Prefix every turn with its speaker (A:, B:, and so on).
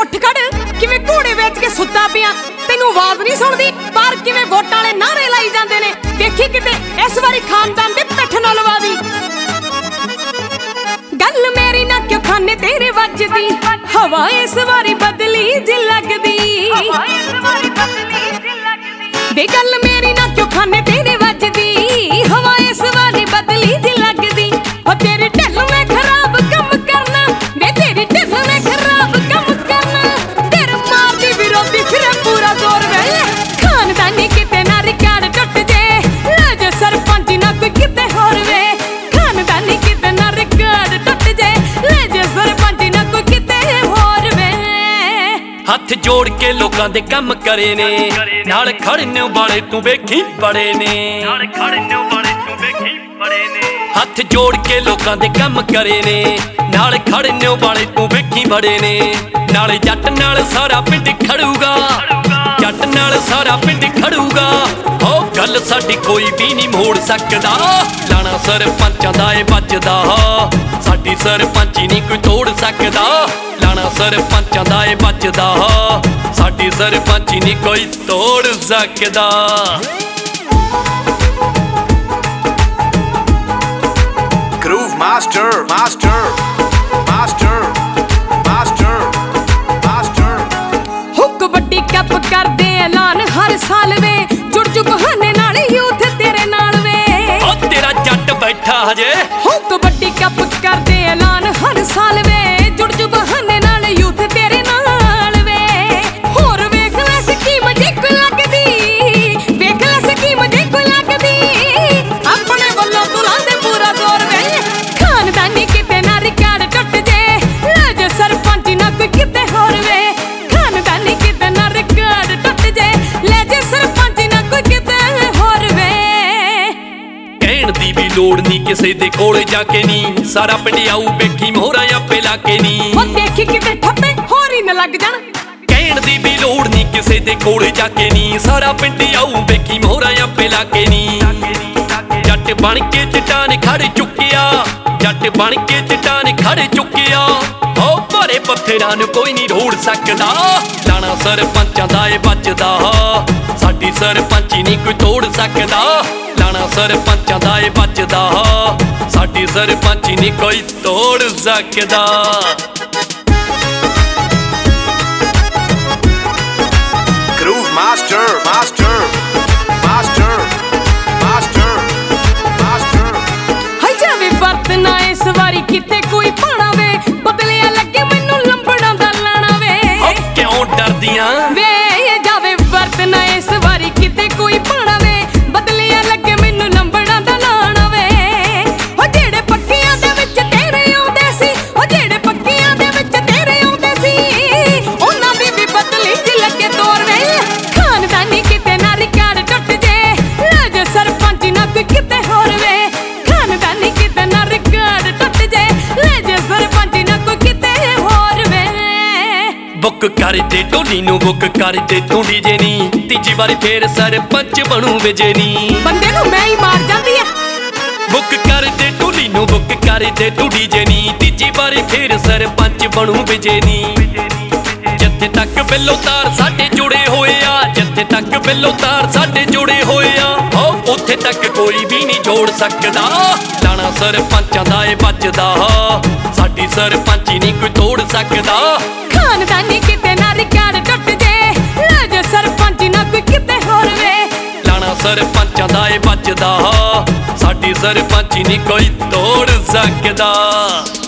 A: ਉੱਠ ਖੜ ਕਿਵੇਂ ਘੋੜੇ ਵੇਚ ਕੇ ਸੁੱਤਾ ਪਿਆ। ਤੈਨੂੰ ਆਵਾਜ਼ ਨਹੀਂ ਸੁਣਦੀ ਪਰ ਕਿਵੇਂ ਵੋਟਾਂ ਵਾਲੇ ਨਾਰੇ ਲਾਈ ਜਾਂਦੇ ਨੇ। ਦੇਖੀ ਕਿਤੇ ਇਸ ਵਾਰੀ ਖਾਨਦਾਨ ਦੇ ਪਿੱਠ ਨਾਲ ਲਵਾ ਦੀ। ਗੱਲ ਮੇਰੀ ਨਾ ਕਿਉਂ ਖਾਨੇ ਤੇਰੇ ਵੱਜਦੀ, ਹਵਾ ਇਸ ਵਾਰੀ ਬਦਲੀ ਜੀ ਲੱਗਦੀ। ਵੇ ਗੱਲ ਮੇਰੀ ਨਾ ਕਿਉਂ ਖਾਨੇ ਤੇਰੇ ਵੱਜਦੀ, ਹਵਾ ਇਸ ਵਾਰੀ ਬਦਲੀ ਜੀ ਲੱਗਦੀ। ਉਹ ਤੇਰੀ ਢਿੱਲ ਨੇ ਖਰਾਬ ਕੰਮ ਕਰਨਾ, ਵੇ ਤੇਰੀ ਢਿੱਲ ਨੇ ਖਰਾਬ ਕੰਮ ਕਰਨਾ। ਤੇਰੇ ਮਾਂ ਦੀ ਵਿਰੋਧੀ ਫਿਰੇ ਪੂਰਾ ਜ਼ੋਰ ਵੇ। ਖਾਨਦਾਨੀ ਕਿਤੇ ਨਾ ਰਿਕਾਰਡ ਟੁੱਟ ਜੇ, ਲੈ ਜੇ ਸਰਪੰਚ ਨਾ ਕੋਈ ਕਿਤੇ ਹੋਰ ਵੇ। ਖਾਨਦਾਨੀ ਕਿਤੇ ਨਾ ਰਿਕਾਰਡ ਟੁੱਟ ਜੇ, ਲੈ ਜੇ ਸਰਪੰਚ ਨਾ ਕੋਈ ਕਿਤੇ ਹੋਰ ਵੇ।
B: ਹੱਥ ਜੋੜ ਕੇ ਲੋਕਾਂ ਦੇ ਕੰਮ ਕਰੇ ਨੇ, ਨਾਲ ਖੜਨੇ ਵਾਲੇ ਤੂੰ ਵੇਖੀ ਬੜੇ ਨੇ। ਹੱਥ ਜੋੜ ਕੇ ਲੋਕਾਂ ਦੇ ਕੰਮ ਕਰੇ ਨੇ, ਨਾਲ ਖੜਨੇ ਵਾਲੇ ਤੂੰ ਵੇਖੀ ਬੜੇ ਨੇ। ਨਾਲੇ ਜੱਟ ਨਾਲ ਸਾਰਾ ਪਿੰਡ ਖੜੂਗਾ, ਜੱਟ ਨਾਲ ਸਾਰਾ ਪਿੰਡ ਖੜੂਗਾ। ਹੋ ਗੱਲ ਸਾਡੀ ਕੋਈ ਵੀ ਨਹੀਂ ਮੋੜ ਸਕਦਾ, ਲਾਣਾ ਸਰਪੰਚਾਂ ਦਾ ਏ ਵੱਜਦਾ। ਸਾਡੀ ਸਰਪੰਚੀ ਨਹੀਂ ਕੋਈ ਤੋੜ ਸਕਦਾ, ਲਾਣਾ ਸਰਪੰਚਾਂ ਦਾ ਏ ਵੱਜਦਾ। ਸਾਡੀ ਸਰਪੰਚੀ ਨਹੀਂ ਕੋਈ ਤੋੜ ਸਕਦਾ।
C: Groove Master, Master, Master, Master, Master।
A: ਹੋ ਕਬੱਡੀ ਕੱਪ ਕਰਦੇ ਐਲਾਨ ਹਰ ਸਾਲ ਵੇ, ਜੁੜ ਜੁ ਬਹਾਨੇ ਨਾਲ ਯੂਥ ਤੇਰੇ ਨਾਲ ਵੇ।
B: ਓ ਤੇਰਾ ਜੱਟ ਬੈਠਾ ਹਜੇ।
A: ਹੋ ਕਬੱਡੀ ਕੱਪ ਕਰਦੇ ਐਲਾਨ ਹਰ ਸਾਲ ਵੇ, ਜੁੜ ਜੁ ਬਹਾਨੇ ਨਾਲ ਯੂਥ ਤੇਰੇ ਨਾਲ ਵੇ। ਹੋਰ ਵੇਖ ਲੈ ਸਕੀਮ ਜੇ ਕੋਈ ਲੱਗਦੀ, ਵੇਖ ਲੈ ਸਕੀਮ ਜੇ ਕੋਈ ਲੱਗਦੀ। ਆਪਣੇ ਵੱਲੋਂ ਤੂੰ ਲਾਂਦੇ ਪੂਰਾ ਜ਼ੋਰ ਵੇ। ਖਾਨਦਾਨੀ ਕਿਤੇ ਨਾ ਰਿਕਾਰਡ ਟੁੱਟ ਜੇ, ਲੈ ਜੇ ਸਰਪੰਚ ਨਾ ਕੋਈ ਕਿਤੇ ਹੋਰ ਵੇ। ਖਾਨਦਾਨੀ ਕਿਤੇ ਨਾ ਰਿਕਾਰਡ ਟੁੱਟ ਜੇ, ਲੈ ਜੇ ਸਰਪੰਚ ਨਾ ਕੋਈ ਕਿਤੇ ਹੋਰ ਵੇ।
B: ਕਹਿਣ ਦੀ ਵੀ ਲੋੜ ਨਹੀਂ ਕਿਸੇ ਦੇ ਕੋਲ ਜਾ ਕੇ ਨੀ, ਸਾਰਾ ਪਿੰਡ ਆਊ ਵੇਖੀ ਮੋਹਰਾਂ ਆਪੇ ਲਾ ਕੇ ਨੀ।
A: ਉਹ ਦੇਖੀ ਕਿਤੇ ਠੱਪੇ ਹੋਰ ਹੀ ਨਾ ਲੱਗ ਜਾਣ।
B: ਕਹਿਣ ਦੀ ਵੀ ਲੋੜ ਨਹੀਂ ਕਿਸੇ ਦੇ ਕੋਲ ਜਾ ਕੇ ਨੀ, ਸਾਰਾ ਪਿੰਡ ਆਊ ਵੇਖੀ ਮੋਹਰਾਂ ਆਪੇ ਲਾ ਕੇ ਨੀ। ਜੱਟ ਬਣ ਕੇ ਚਟਾਨ ਖੜ ਚੁੱਕਿਆ, ਜੱਟ ਬਣ ਕੇ ਚਟਾਨ ਖੜ ਚੁੱਕਿਆ। ਹੋ ਭਾਰੇ ਪੱਥਰਾਂ ਨੂੰ ਕੋਈ ਨਹੀਂ ਰੋੜ ਸਕਦਾ, ਲਾਣਾ ਸਰਪੰਚਾਂ ਦਾ ਏ ਵੱਜਦਾ। ਸਾਡੀ ਸਰਪੰਚੀ ਨਹੀਂ ਕੋਈ ਤੋੜ ਸਕਦਾ, ਲਾਣਾ ਸਰਪੰਚਾਂ ਦਾ ਏ ਵੱਜਦਾ। ਸਾਡੀ ਸਰਪੰਚੀ ਨਹੀਂ ਕੋਈ ਤੋੜ ਸਕਦਾ।
C: Groove Master, Master, Master, Master, Master।
A: ਹਾਈ ਜਾਵੇ ਵਰਤਣਾ ਇਸ ਵਾਰੀ ਕਿਤੇ ਕੋਈ ਪਾਣਾ ਵੇ, ਬਦਲਿਆ ਲੱਗੇ ਮੈਨੂੰ ਲੰਬੜਾਂ ਦਾ ਲਾਣਾ ਵੇ।
B: ਹੋ ਕਿਉਂ ਡਰਦੀਆਂ
A: ਵੇ ਜਾਵੇ ਵਰਤਣਾ ਇਸ ਵਾਰੀ ਕਿਤੇ ਕੋਈ ਪਾਣਾ ਵੇ, ਬਦਲਿਆ ਲੱਗੇ ਮੈਨੂੰ ਲੰਬੜਾਂ ਦਾ ਲਾਣਾ ਵੇ। ਉਹ ਜਿਹੜੇ ਪੱਕੀਆਂ ਦੇ ਵਿੱਚ ਤੇਰੇ ਆਉਂਦੇ ਸੀ, ਉਹ ਜਿਹੜੇ ਪੱਕੀਆਂ ਦੇ ਵਿੱਚ ਤੇਰੇ ਆਉਂਦੇ ਸੀ, ਉਹਨਾਂ ਦੀ ਵੀ ਬਦਲੀ ਜੀ ਲੱਗੇ ਤੋਰ ਵੇ। ਖਾਨਦਾਨੀ ਕਿਤੇ ਨਾ ਰਿਕਾਰਡ ਟੁੱਟ ਜੇ, ਲੈ ਜੇ ਸਰਪੰਚ ਨਾ ਕੋਈ ਕਿਤੇ ਹੋਰ ਵੇ। ਖਾਨਦਾਨੀ ਕਿਤੇ ਨਾ ਰਿਕਾਰਡ ਟੁੱਟ ਜੇ, ਲੈ ਜੇ ਸਰਪੰਚ ਨਾ ਕੋਈ ਕਿਤੇ ਹੋਰ ਵੇ।
B: ਬੁੱਕ ਕਰ ਦੇ ਢੋਲੀ ਨੂੰ, ਬੁੱਕ ਕਰ ਦੇ ਤੂੰ ਡੀਜੇ ਨੀ, ਤੀਜੀ ਵਾਰੀ ਫੇਰ ਸਰਪੰਚ ਬਣੂ ਵਿਜੇ ਨੀ।
A: ਬੰਦੇ ਨੂੰ ਮੈਂ ਹੀ ਮਾਰ ਜਾਂਦੀ ਆ।
B: ਬੁੱਕ ਕਰ ਦੇ ਢੋਲੀ ਨੂੰ, ਬੁੱਕ ਕਰ ਦੇ ਤੂੰ ਡੀਜੇ ਨੀ, ਤੀਜੀ ਵਾਰੀ ਫੇਰ ਸਰਪੰਚ ਬਣੂ ਵਿਜੇ ਨੀ। ਜਿੱਥੇ ਤੱਕ ਬਿੱਲੋ ਤਾਰ ਸਾਡੇ ਜੁੜੇ ਹੋਏ ਆ, ਜਿੱਥੇ ਤੱਕ ਬਿੱਲੋ ਤਾਰ ਸਾਡੇ ਜੁੜੇ ਹੋਏ ਆ। ਹੋ ਉੱਥੇ ਤੱਕ ਕੋਈ ਵੀ ਨਹੀਂ ਜੋੜ ਸਕਦਾ, ਲਾਣਾ ਸਰਪੰਚਾਂ ਦਾ ਏ ਵੱਜਦਾ। ਸਾਡੀ ਸਰਪੰਚੀ ਨਹੀਂ ਕੋਈ ਤੋੜ ਸਕਦਾ।
A: ਖਾਨਦਾਨੀ ਕਿਤੇ ਨਾ ਰਿਕਾਰਡ ਟੁੱਟ ਜੇ, ਲੈ ਜੇ ਸਰਪੰਚ ਨਾ ਕੋਈ ਕਿਤੇ ਹੋਰ ਵੇ।
B: ਲਾਣਾ ਸਰਪੰਚਾਂ ਦਾ ਏ ਵੱਜਦਾ। ਸਾਡੀ ਸਰਪੰਚੀ ਨਹੀਂ ਕੋਈ ਤੋੜ ਸਕਦਾ।